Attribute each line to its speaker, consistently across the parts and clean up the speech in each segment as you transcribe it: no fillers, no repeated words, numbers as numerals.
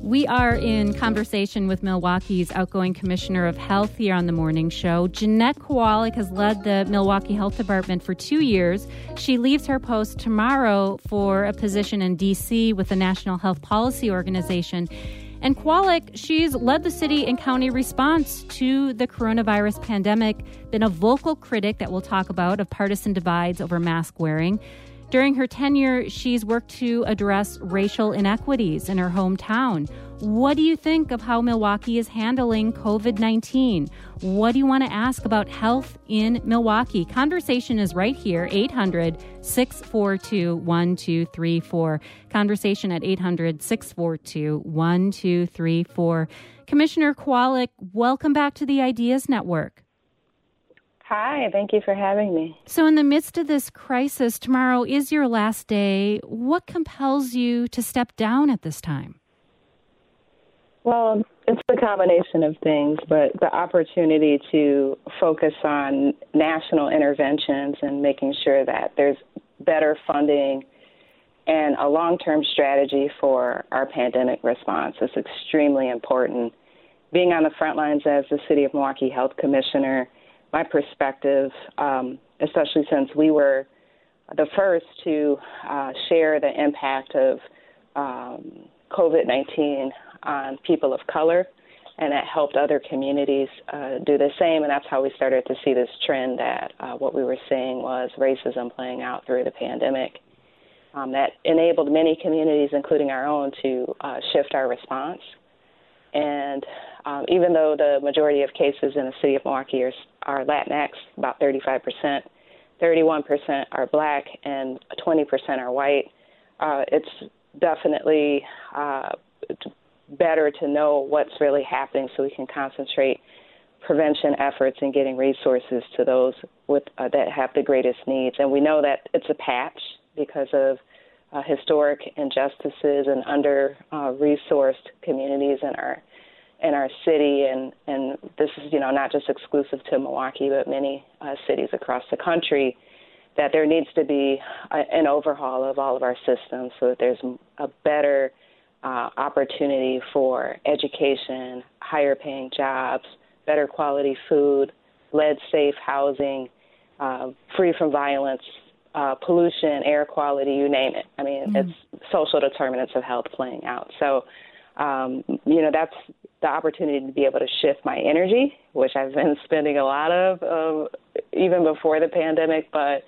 Speaker 1: We are in conversation with Milwaukee's outgoing Commissioner of Health here on the morning show. Jeanette Kowalik has led the Milwaukee Health Department for 2 years. She leaves her post tomorrow for a position in D.C. with the National Health Policy Organization. And Kowalik, she's led the city and county response to the coronavirus pandemic, been a vocal critic that we'll talk about of partisan divides over mask wearing. During her tenure, she's worked to address racial inequities in her hometown. What do you think of how Milwaukee is handling COVID-19? What do you want to ask about health in Milwaukee? Conversation is right here, 800-642-1234. Conversation at 800-642-1234. Commissioner Kowalik, welcome back to the Ideas Network.
Speaker 2: Hi, thank you for having me.
Speaker 1: So in the midst of this crisis, tomorrow is your last day. What compels you to step down at this time?
Speaker 2: Well, it's a combination of things, but the opportunity to focus on national interventions and making sure that there's better funding and a long-term strategy for our pandemic response is extremely important. Being on the front lines as the City of Milwaukee Health Commissioner, my perspective, especially since we were the first to share the impact of COVID-19 on people of color, and that helped other communities do the same, and that's how we started to see this trend that what we were seeing was racism playing out through the pandemic. That enabled many communities, including our own, to shift our response. And even though the majority of cases in the city of Milwaukee are Latinx, about 35%, 31% are Black, and 20% are white, it's definitely better to know what's really happening so we can concentrate prevention efforts and getting resources to those with that have the greatest needs. And we know that it's a patch because of historic injustices and under-resourced communities in our city, and this is not just exclusive to Milwaukee, but many cities across the country, that there needs to be an overhaul of all of our systems so that there's a better opportunity for education, higher paying jobs, better quality food, lead-safe housing, free from violence, pollution, air quality, you name it. I mean, it's social determinants of health playing out. So, that's the opportunity to be able to shift my energy, which I've been spending a lot of even before the pandemic. But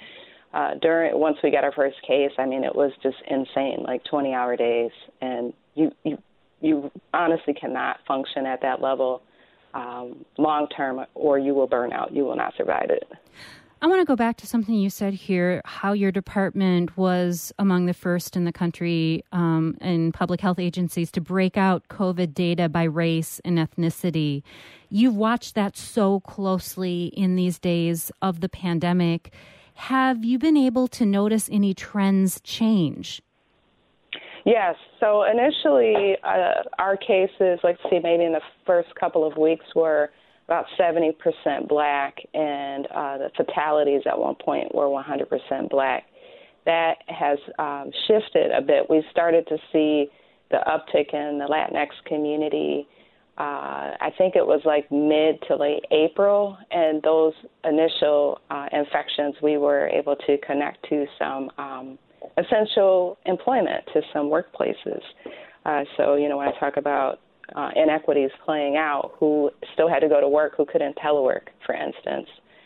Speaker 2: once we got our first case, I mean, it was just insane, like 20-hour days. And you honestly cannot function at that level long term, or you will burn out. You will not survive it.
Speaker 1: I want to go back to something you said here, how your department was among the first in the country in public health agencies to break out COVID data by race and ethnicity. You've watched that so closely in these days of the pandemic. Have you been able to notice any trends change?
Speaker 2: Yes. So initially, our cases, let's see, maybe in the first couple of weeks were about 70% Black, and the fatalities at one point were 100% Black. That has shifted a bit. We started to see the uptick in the Latinx community. I think it was like mid to late April, and those initial infections, we were able to connect to some essential employment, to some workplaces. So, when I talk about inequities playing out, who still had to go to work, who couldn't telework, for instance.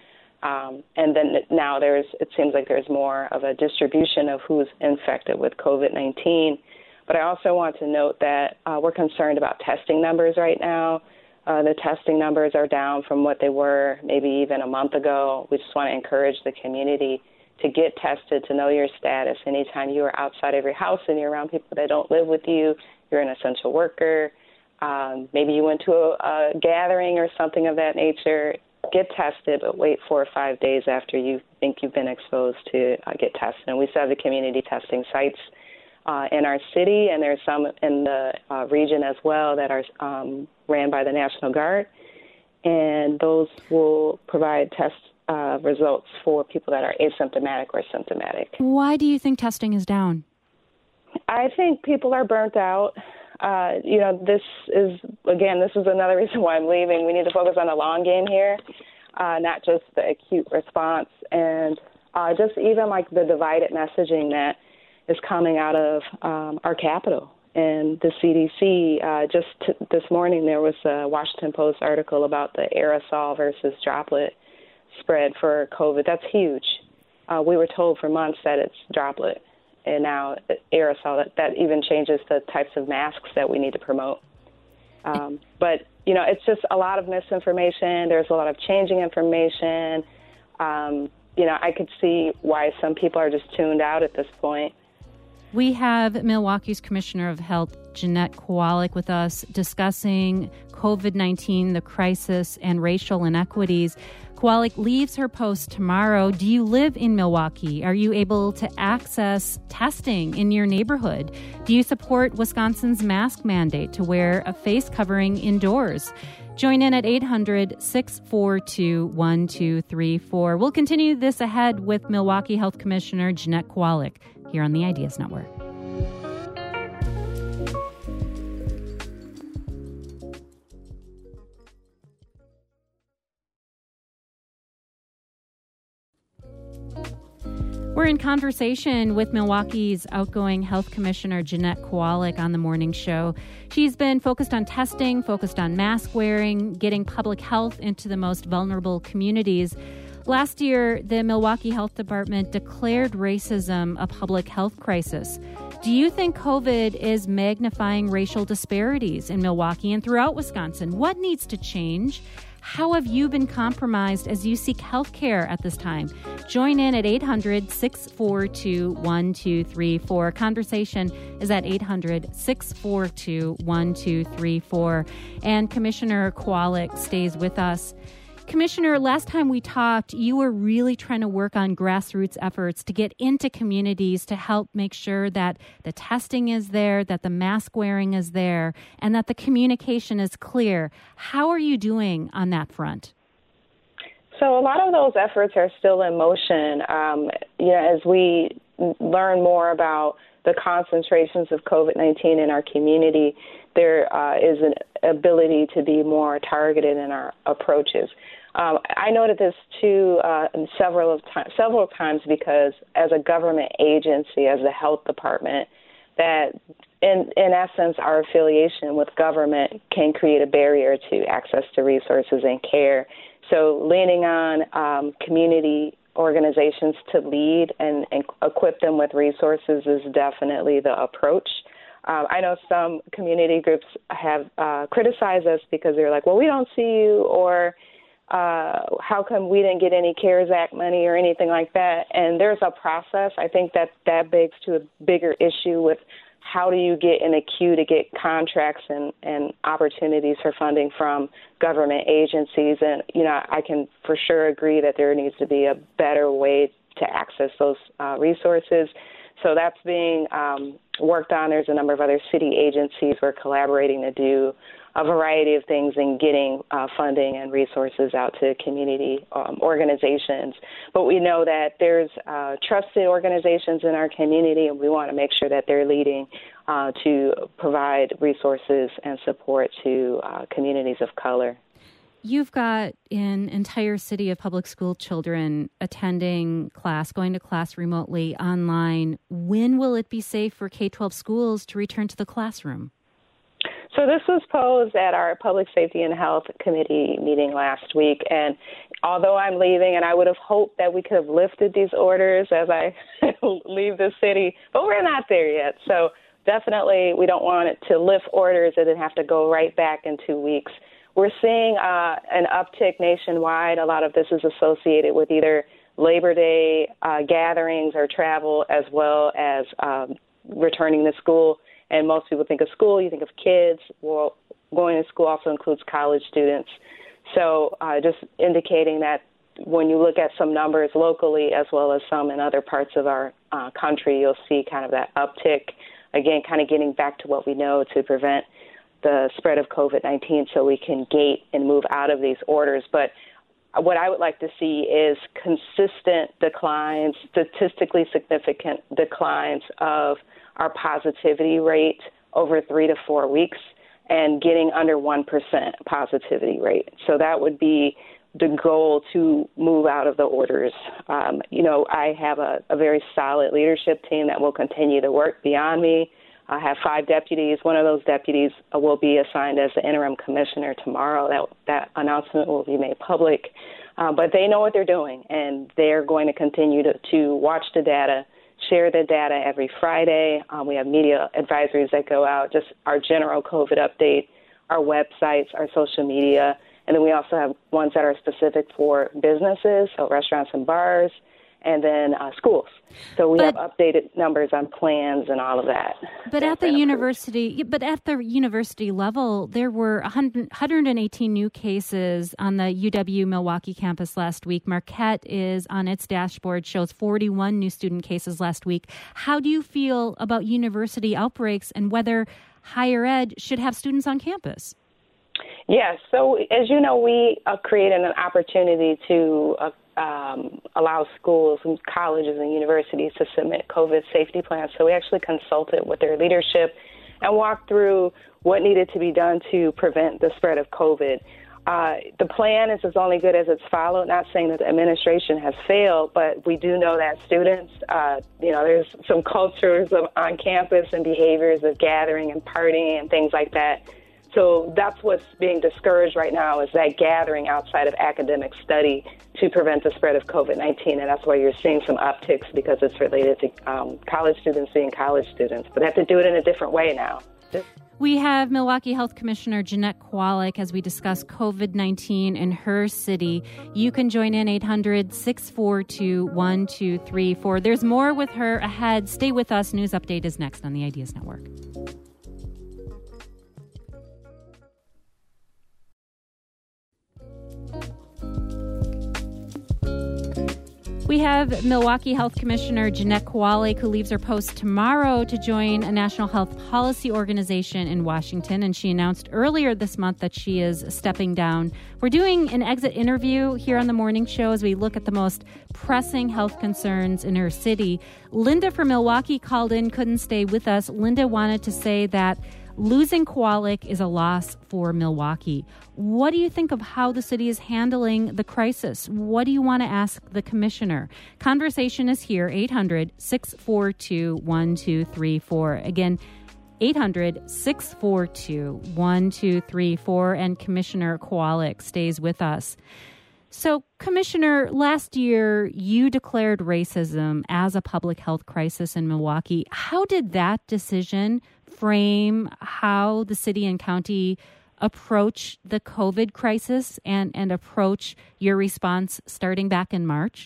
Speaker 2: And then now it seems like there's more of a distribution of who's infected with COVID-19. But I also want to note that we're concerned about testing numbers right now. The testing numbers are down from what they were maybe even a month ago. We just want to encourage the community to get tested, to know your status. Anytime you are outside of your house and you're around people that don't live with you, you're an essential worker. Maybe you went to a gathering or something of that nature, get tested, but wait 4 or 5 days after you think you've been exposed to get tested. And we still have the community testing sites in our city, and there's some in the region as well that are ran by the National Guard. And those will provide test results for people that are asymptomatic or symptomatic.
Speaker 1: Why do you think testing is down?
Speaker 2: I think people are burnt out. This is another reason why I'm leaving. We need to focus on the long game here, not just the acute response, and just even like the divided messaging that is coming out of our capital and the CDC. This morning there was a Washington Post article about the aerosol versus droplet spread for COVID. That's huge. We were told for months that it's droplet, and now aerosol. That even changes the types of masks that we need to promote. But, it's just a lot of misinformation. There's a lot of changing information. I could see why some people are just tuned out at this point.
Speaker 1: We have Milwaukee's Commissioner of Health, Jeanette Kowalik, with us discussing COVID-19, the crisis, and racial inequities. Kowalik leaves her post tomorrow. Do you live in Milwaukee? Are you able to access testing in your neighborhood? Do you support Wisconsin's mask mandate to wear a face covering indoors? Join in at 800-642-1234. We'll continue this ahead with Milwaukee Health Commissioner Jeanette Kowalik here on the Ideas Network. We're in conversation with Milwaukee's outgoing Health Commissioner Jeanette Kowalik on the morning show. She's been focused on testing, focused on mask wearing, getting public health into the most vulnerable communities. Last year, the Milwaukee Health Department declared racism a public health crisis. Do you think COVID is magnifying racial disparities in Milwaukee and throughout Wisconsin? What needs to change? How have you been compromised as you seek health care at this time? Join in at 800-642-1234. Conversation is at 800-642-1234. And Commissioner Kowalik stays with us. Commissioner, last time we talked, you were really trying to work on grassroots efforts to get into communities to help make sure that the testing is there, that the mask wearing is there, and that the communication is clear. How are you doing on that front?
Speaker 2: So a lot of those efforts are still in motion. As we learn more about the concentrations of COVID-19 in our community, there is an ability to be more targeted in our approaches. I noted this too several times because as a government agency, as the health department, that in essence our affiliation with government can create a barrier to access to resources and care. So leaning on community organizations to lead and equip them with resources is definitely the approach. I know some community groups have criticized us because they're like, well, we don't see you, or how come we didn't get any CARES Act money or anything like that? And there's a process. I think that begs to a bigger issue with how do you get in a queue to get contracts and opportunities for funding from government agencies. And, I can for sure agree that there needs to be a better way to access those resources. So that's being worked on. There's a number of other city agencies we're collaborating to do a variety of things in getting funding and resources out to community organizations. But we know that there's trusted organizations in our community, and we want to make sure that they're leading to provide resources and support to communities of color.
Speaker 1: You've got an entire city of public school children attending class, going to class remotely online. When will it be safe for K-12 schools to return to the classroom?
Speaker 2: So this was posed at our Public Safety and Health Committee meeting last week. And although I'm leaving, and I would have hoped that we could have lifted these orders as I leave the city, but we're not there yet. So definitely we don't want it to lift orders and then have to go right back in 2 weeks. We're seeing an uptick nationwide. A lot of this is associated with either Labor Day gatherings or travel, as well as returning to school. And most people think of school, you think of kids. Well, going to school also includes college students. So just indicating that when you look at some numbers locally as well as some in other parts of our country, you'll see kind of that uptick. Again, kind of getting back to what we know to prevent the spread of COVID-19 so we can gate and move out of these orders. But what I would like to see is consistent declines, statistically significant declines of our positivity rate over 3 to 4 weeks and getting under 1% positivity rate. So that would be the goal to move out of the orders. I have a very solid leadership team that will continue to work beyond me. I have 5 deputies. One of those deputies will be assigned as the interim commissioner tomorrow. That announcement will be made public. But they know what they're doing, and they're going to continue to watch the data, share the data every Friday. We have media advisories that go out, just our general COVID update, our websites, our social media, and then we also have ones that are specific for businesses, so restaurants and bars, and then schools. So we have updated numbers on plans and all of that.
Speaker 1: But at the university level, there were 118 new cases on the UW Milwaukee campus last week. Marquette is on its dashboard, shows 41 new student cases last week. How do you feel about university outbreaks and whether higher ed should have students on campus?
Speaker 2: Yes. So as you know, we created an opportunity to allow schools and colleges and universities to submit COVID safety plans. So we actually consulted with their leadership and walked through what needed to be done to prevent the spread of COVID. The plan is as only good as it's followed. Not saying that the administration has failed, but we do know that students, there's some cultures on campus and behaviors of gathering and partying and things like that. So that's what's being discouraged right now, is that gathering outside of academic study to prevent the spread of COVID-19. And that's why you're seeing some upticks, because it's related to college students being college students. But they have to do it in a different way now.
Speaker 1: We have Milwaukee Health Commissioner Jeanette Kowalik as we discuss COVID-19 in her city. You can join in 800-642-1234. There's more with her ahead. Stay with us. News Update is next on the Ideas Network. We have Milwaukee Health Commissioner Jeanette Kowalik, who leaves her post tomorrow to join a national health policy organization in Washington, and she announced earlier this month that she is stepping down. We're doing an exit interview here on the morning show as we look at the most pressing health concerns in her city. Linda from Milwaukee called in, couldn't stay with us. Linda wanted to say that losing Kowalik is a loss for Milwaukee. What do you think of how the city is handling the crisis? What do you want to ask the commissioner? Conversation is here, 800-642-1234. Again, 800-642-1234, and Commissioner Kowalik stays with us. So, Commissioner, last year you declared racism as a public health crisis in Milwaukee. How did that decision frame how the city and county approach the COVID crisis and approach your response starting back in March?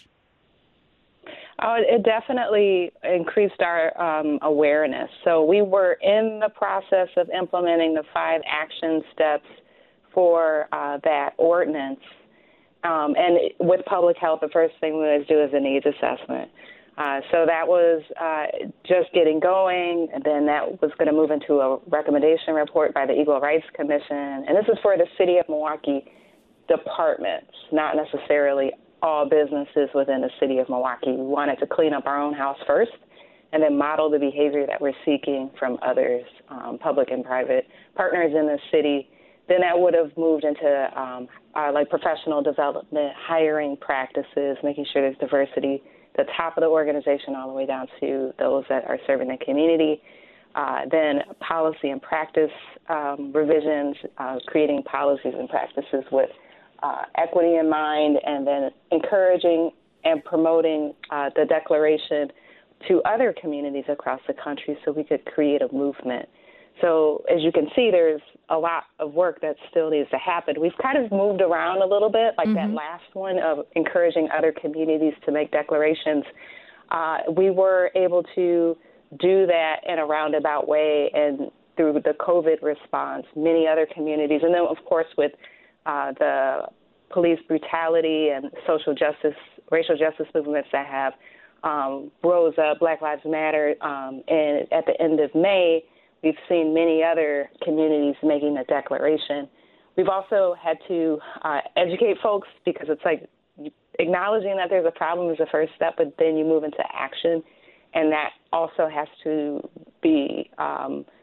Speaker 2: It definitely increased our awareness. So we were in the process of implementing the 5 action steps for that ordinance. And with public health, the first thing we always do is a needs assessment. So that was just getting going, and then that was going to move into a recommendation report by the Equal Rights Commission. And this is for the City of Milwaukee departments, not necessarily all businesses within the City of Milwaukee. We wanted to clean up our own house first and then model the behavior that we're seeking from others, public and private partners in the city. Then that would have moved into like professional development, hiring practices, making sure there's diversity, the top of the organization all the way down to those that are serving the community. Then policy and practice revisions, creating policies and practices with equity in mind, and then encouraging and promoting the declaration to other communities across the country so we could create a movement. So as you can see, there's a lot of work that still needs to happen. We've kind of moved around a little bit, like that last one of encouraging other communities to make declarations. We were able to do that in a roundabout way, and through the COVID response, many other communities, and then, of course, with the police brutality and social justice, racial justice movements that have rose up, Black Lives Matter, and at the end of May, we've seen many other communities making a declaration. We've also had to educate folks, because it's like acknowledging that there's a problem is the first step, but then you move into action. And that also has to be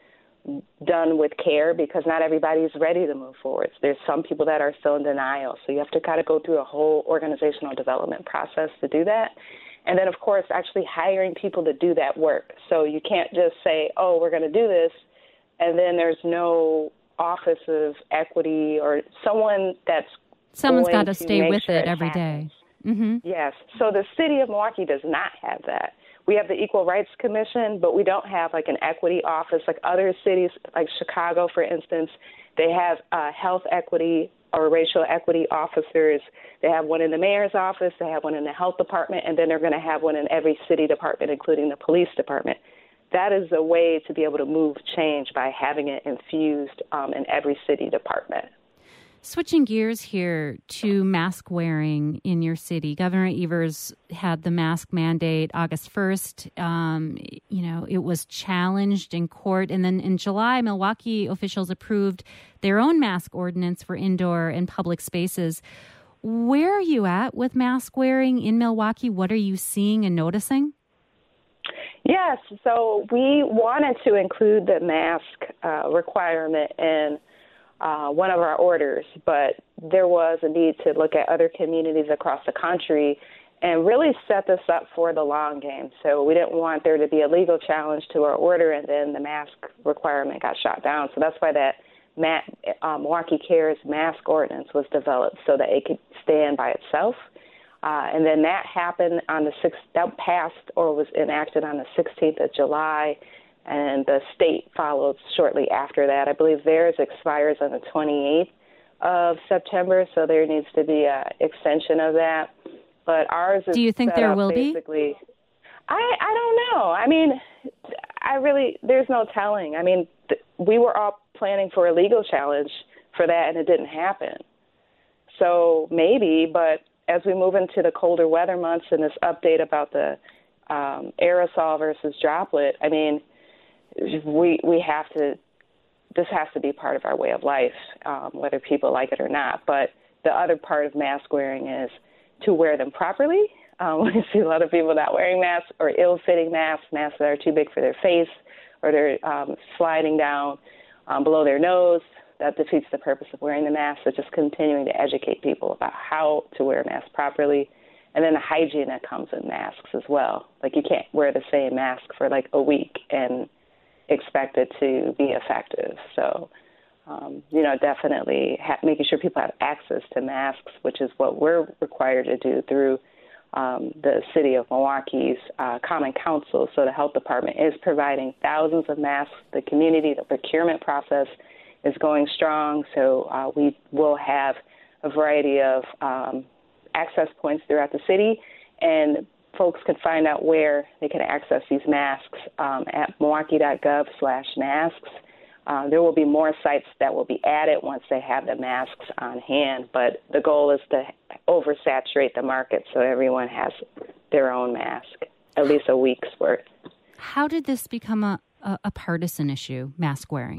Speaker 2: done with care, because not everybody's ready to move forward. There's some people that are still in denial. So you have to kind of go through a whole organizational development process to do that. And then, of course, actually hiring people to do that work. So you can't just say, oh, we're going to do this, and then there's no office of equity or someone's
Speaker 1: got to stay with it every day. Mm-hmm.
Speaker 2: Yes. So the city of Milwaukee does not have that. We have the Equal Rights Commission, but we don't have like an equity office like other cities, like Chicago, for instance. They have health equity or racial equity officers. They have one in the mayor's office. They have one in the health department, and then they're going to have one in every city department, including the police department. That is a way to be able to move change, by having it infused in every city department.
Speaker 1: Switching gears here to mask wearing in your city. Governor Evers had the mask mandate August 1st. It was challenged in court. And then in July, Milwaukee officials approved their own mask ordinance for indoor and public spaces. Where are you at with mask wearing in Milwaukee? What are you seeing and noticing?
Speaker 2: Yes. So we wanted to include the mask requirement in one of our orders, but there was a need to look at other communities across the country and really set this up for the long game. So we didn't want there to be a legal challenge to our order, and then the mask requirement got shot down. So that's why that Milwaukee Cares mask ordinance was developed, so that it could stand by itself. And then that happened on the 6th, that passed or was enacted on the 16th of July. And the state followed shortly after that. I believe theirs expires on the 28th of September, so there needs to be an extension of that. But ours is.
Speaker 1: Do you think there will be?
Speaker 2: I don't know. I mean, there's no telling. I mean, we were all planning for a legal challenge for that, and it didn't happen. So maybe, but as we move into the colder weather months and this update about the aerosol versus droplet, I mean, we have to, this has to be part of our way of life, whether people like it or not. But the other part of mask wearing is to wear them properly. We see a lot of people not wearing masks, or ill-fitting masks that are too big for their face, or they're sliding down below their nose. That defeats the purpose of wearing the mask. So just continuing to educate people about how to wear a mask properly. And then the hygiene that comes with masks as well. Like, you can't wear the same mask for like a week and expect it to be effective. So, definitely making sure people have access to masks, which is what we're required to do through the city of Milwaukee's Common Council. So the health department is providing thousands of masks. The procurement process is going strong. So we will have a variety of access points throughout the city, and folks can find out where they can access these masks at milwaukee.gov/masks. There will be more sites that will be added once they have the masks on hand, but the goal is to oversaturate the market so everyone has their own mask, at least a week's worth.
Speaker 1: How did this become a partisan issue, mask wearing?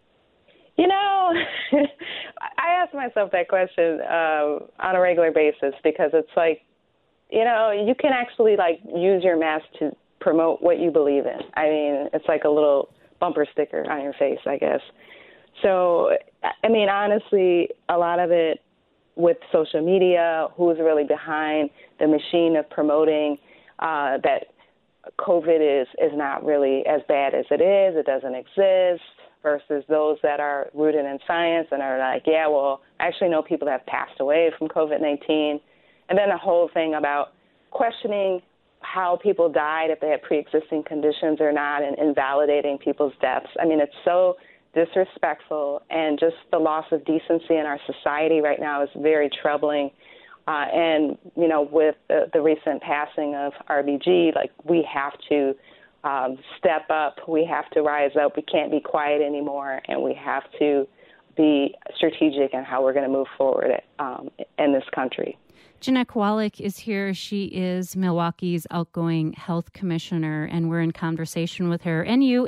Speaker 2: I ask myself that question on a regular basis, because it's like, you can actually use your mask to promote what you believe in. I mean, it's like a little bumper sticker on your face, I guess. So, I mean, honestly, a lot of it with social media, who's really behind the machine of promoting that COVID is not really as bad as it is, it doesn't exist, versus those that are rooted in science and are like, yeah, well, I actually know people that have passed away from COVID-19. And then the whole thing about questioning how people died, if they had pre-existing conditions or not, and invalidating people's deaths. I mean, it's so disrespectful, and just the loss of decency in our society right now is very troubling. And, with the recent passing of RBG, we have to step up. We have to rise up. We can't be quiet anymore, and we have to be strategic in how we're going to move forward in this country.
Speaker 1: Jeanette Kowalik is here. She is Milwaukee's outgoing health commissioner, and we're in conversation with her. NU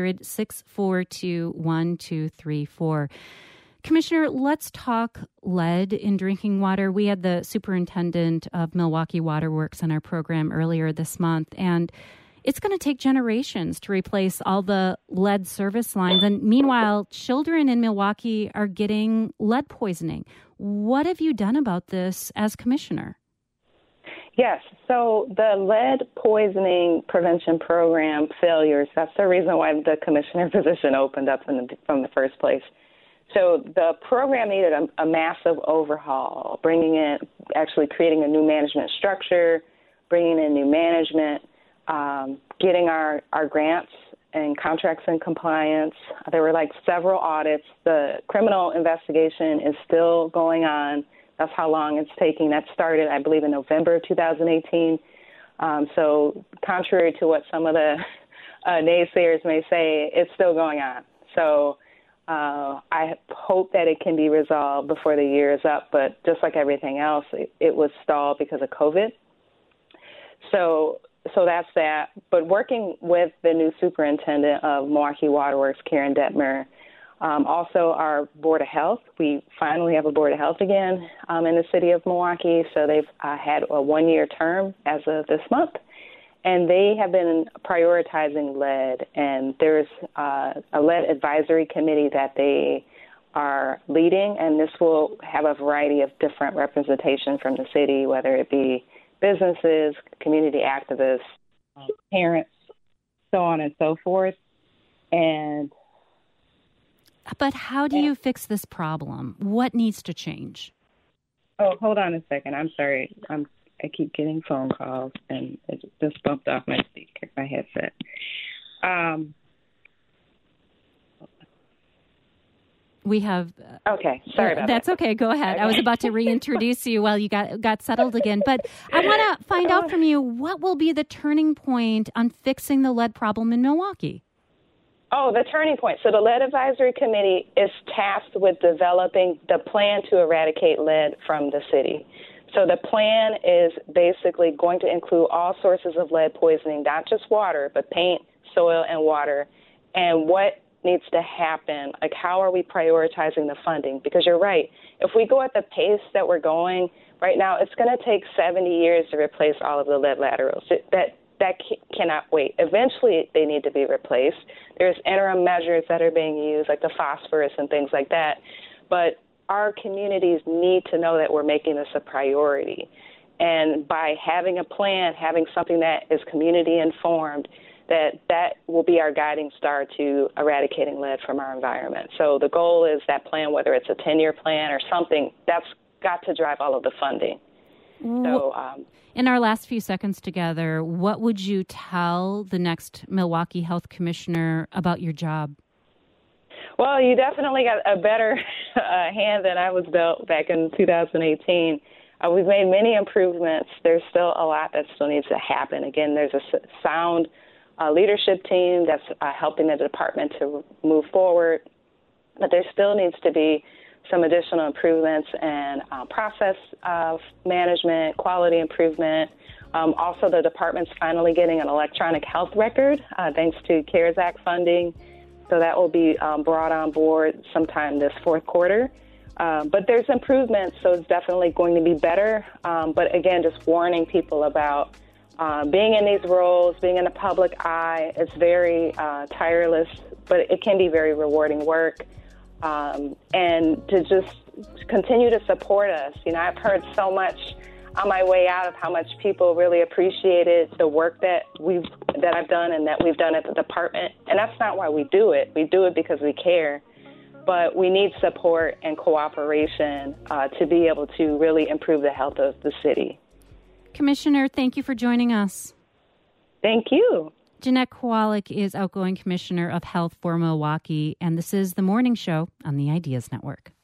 Speaker 1: 800-642-1234. Commissioner, let's talk lead in drinking water. We had the superintendent of Milwaukee Water Works on our program earlier this month, and It's going to take generations to replace all the lead service lines. And meanwhile, children in Milwaukee are getting lead poisoning. What have you done about this as commissioner?
Speaker 2: Yes. So the lead poisoning prevention program failures, that's the reason why the commissioner position opened up from the first place. So the program needed a massive overhaul, creating a new management structure, bringing in new management, getting our grants and contracts in compliance. There were several audits. The criminal investigation is still going on. That's how long it's taking. That started, I believe, in November of 2018. So contrary to what some of the naysayers may say, it's still going on. So I hope that it can be resolved before the year is up. But just like everything else, it was stalled because of COVID. So that's that. But working with the new superintendent of Milwaukee Waterworks, Karen Detmer, also our Board of Health. We finally have a Board of Health again in the city of Milwaukee. So they've had a one-year term as of this month. And they have been prioritizing lead. And there's a lead advisory committee that they are leading. And this will have a variety of different representation from the city, whether it be businesses, community activists, parents, so on and so forth.
Speaker 1: But how do you fix this problem? What needs to change?
Speaker 2: Oh, hold on a second. I'm sorry. I keep getting phone calls, and it just bumped off my speaker, my headset.
Speaker 1: We have...
Speaker 2: Okay, sorry about
Speaker 1: that's
Speaker 2: that.
Speaker 1: Okay, go ahead.
Speaker 2: Okay.
Speaker 1: I was about to reintroduce you while you got settled again. But I want to find out from you, what will be the turning point on fixing the lead problem in Milwaukee?
Speaker 2: Oh, the turning point. So the Lead Advisory Committee is tasked with developing the plan to eradicate lead from the city. So the plan is basically going to include all sources of lead poisoning, not just water, but paint, soil, and water, and what needs to happen. How are we prioritizing the funding? Because you're right. If we go at the pace that we're going right now, it's going to take 70 years to replace all of the lead laterals. That cannot wait. Eventually, they need to be replaced. There's interim measures that are being used, like the phosphorus and things like that. But our communities need to know that we're making this a priority. And by having a plan, having something that is community informed, that will be our guiding star to eradicating lead from our environment. So the goal is that plan, whether it's a 10-year plan or something, that's got to drive all of the funding. So,
Speaker 1: in our last few seconds together, what would you tell the next Milwaukee Health Commissioner about your job?
Speaker 2: Well, you definitely got a better hand than I was dealt back in 2018. We've made many improvements. There's still a lot that still needs to happen. Again, there's a sound leadership team that's helping the department to move forward, but there still needs to be some additional improvements and process management, quality improvement. Also, the department's finally getting an electronic health record thanks to CARES Act funding. So that will be brought on board sometime this fourth quarter. But there's improvements, so it's definitely going to be better. But again, just warning people about being in these roles, being in the public eye. It's very tireless, but it can be very rewarding work. And to just continue to support us. I've heard so much on my way out of how much people really appreciated the work that I've done and that we've done at the department. And that's not why we do it. We do it because we care. But we need support and cooperation to be able to really improve the health of the city.
Speaker 1: Commissioner, thank you for joining us.
Speaker 2: Thank you.
Speaker 1: Jeanette Kowalik is outgoing Commissioner of Health for Milwaukee, and this is The Morning Show on the Ideas Network.